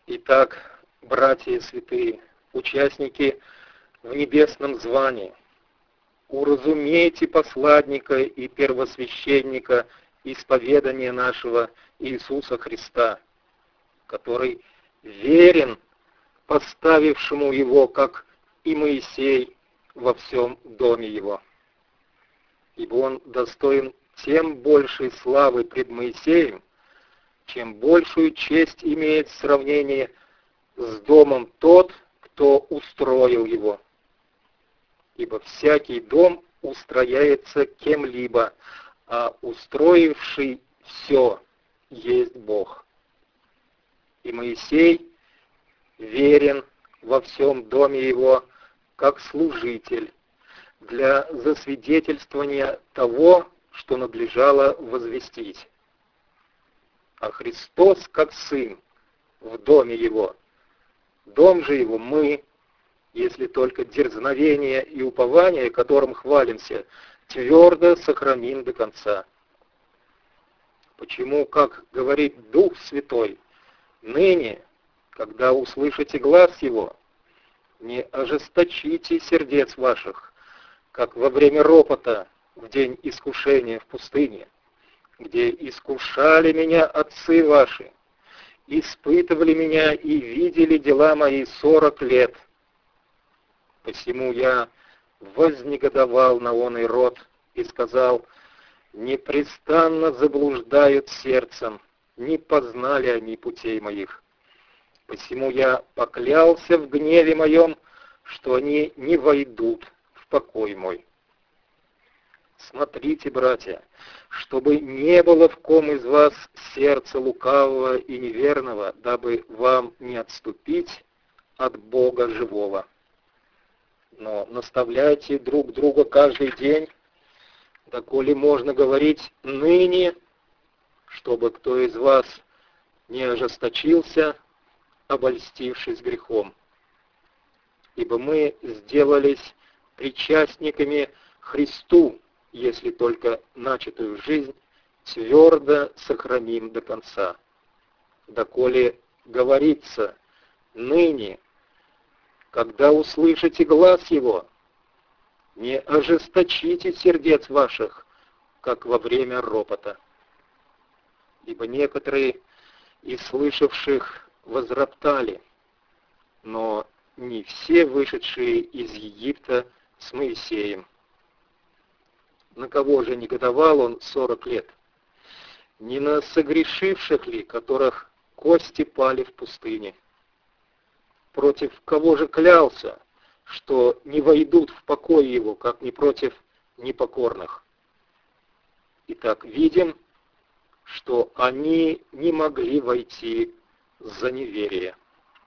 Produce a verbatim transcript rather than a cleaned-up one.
Итак, братья святые, участники в небесном звании, уразумейте посладника и первосвященника исповедания нашего Иисуса Христа, который верен поставившему его, как и Моисей, во всем доме его. Ибо он достоин тем большей славы пред Моисеем, чем большую честь имеет в сравнении с домом тот, кто устроил его. Ибо всякий дом устрояется кем-либо, а устроивший все есть Бог. И Моисей верен во всем доме его, как служитель, для засвидетельствования того, что надлежало возвестить. А Христос, как Сын, в доме его. Дом же его мы, если только дерзновение и упование, которым хвалимся, твердо сохраним до конца. Почему, как говорит Дух Святой, ныне, когда услышите глас его, не ожесточите сердец ваших, как во время ропота в день искушения в пустыне, где искушали меня отцы ваши, испытывали меня и видели дела мои сорок лет. Посему я вознегодовал на оный род и сказал: непрестанно заблуждают сердцем, не познали они путей моих. Посему я поклялся в гневе моем, что они не войдут в покой мой. Смотрите, братья, чтобы не было в ком из вас сердца лукавого и неверного, дабы вам не отступить от Бога живого. Но наставляйте друг друга каждый день, доколе можно говорить ныне, чтобы кто из вас не ожесточился, обольстившись грехом. Ибо мы сделались причастниками Христу, если только начатую жизнь твердо сохраним до конца. Доколе говорится ныне, когда услышите глас его, не ожесточите сердец ваших, как во время ропота. Ибо некоторые из слышавших возроптали, но не все вышедшие из Египта с Моисеем. На кого же негодовал он сорок лет? Не на согрешивших ли, которых кости пали в пустыне? Против кого же клялся, что не войдут в покой его, как не против непокорных? Итак, видим, что они не могли войти за неверие.